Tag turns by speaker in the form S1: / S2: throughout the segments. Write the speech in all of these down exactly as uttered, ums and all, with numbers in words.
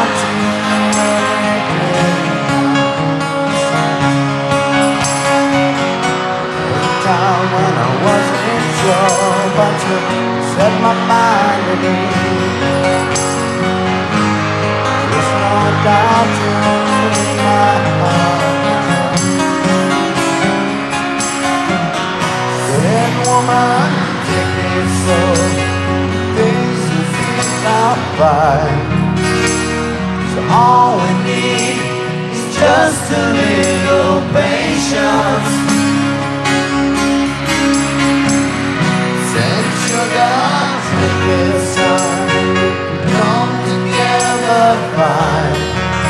S1: about you lately. Every time when I wasn't sure, but you set my mind at ease. There's no doubt in my heart. Said, woman, take it slow. Things will feel out fine. So all we need is just a little patience. Said, sugar, take this time. Come together fine.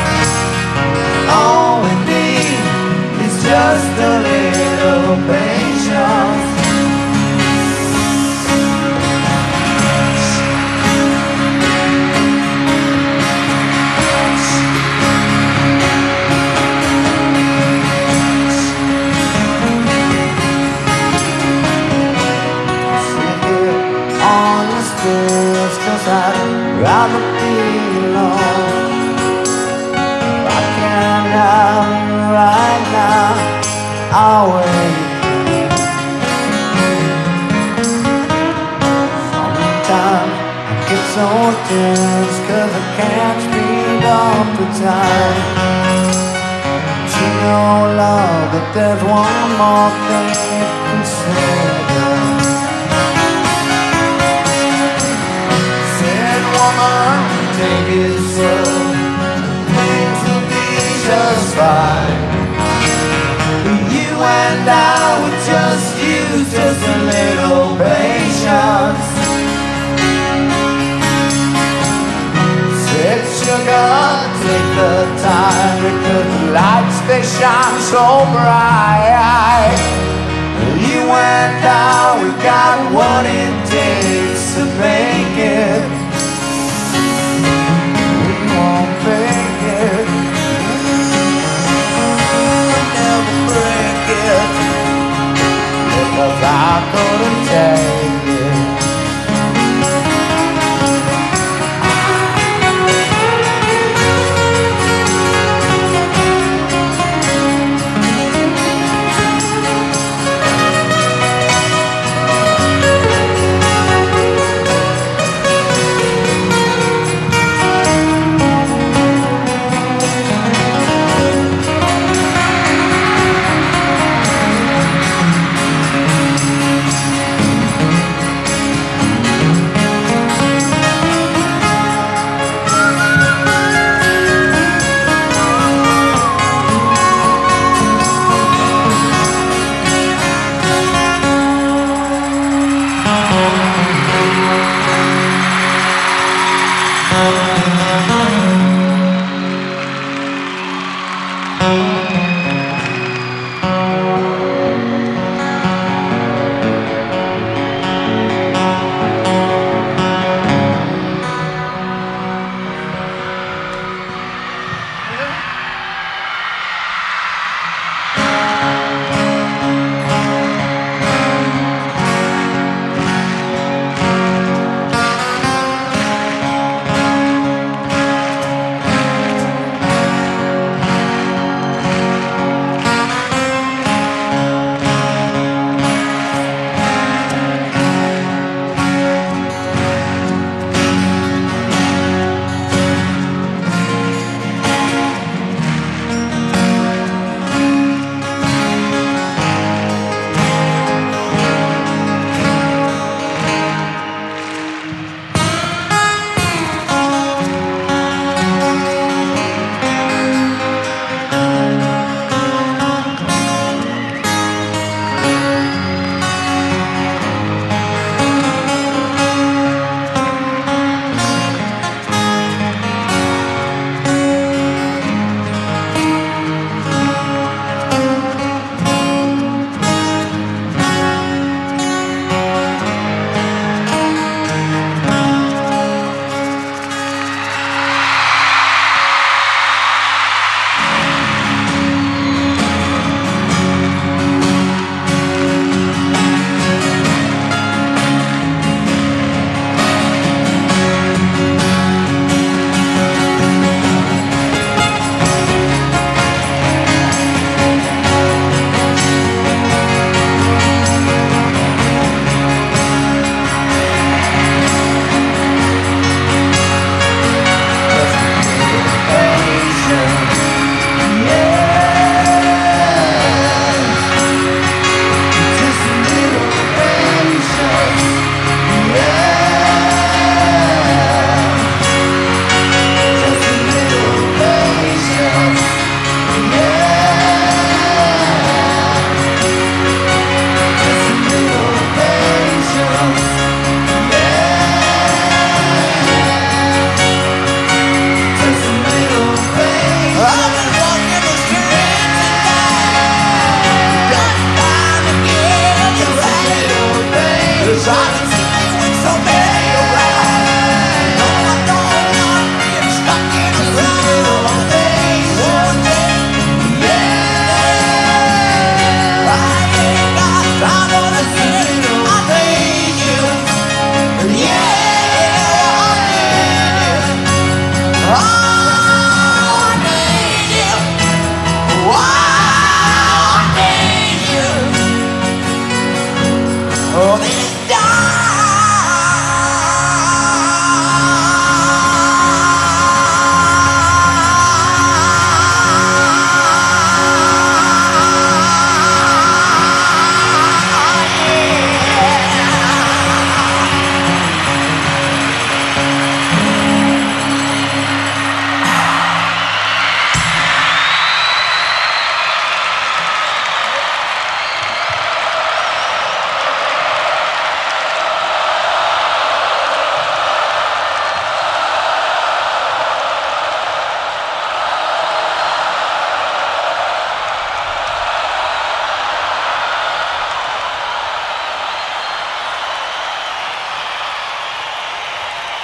S1: All we need is just a little patience. Cause I'd rather be alone. If I can't have you right now, I'll wait. Sometimes I get so tense cause I can't speed up the time. But you know, love, that there's one more thing to consider. Take it slow, things will be just fine. You and I would just use just a little patience. Said, sugar, take the time, because the lights they shine so bright. You and I, we got what it takes to make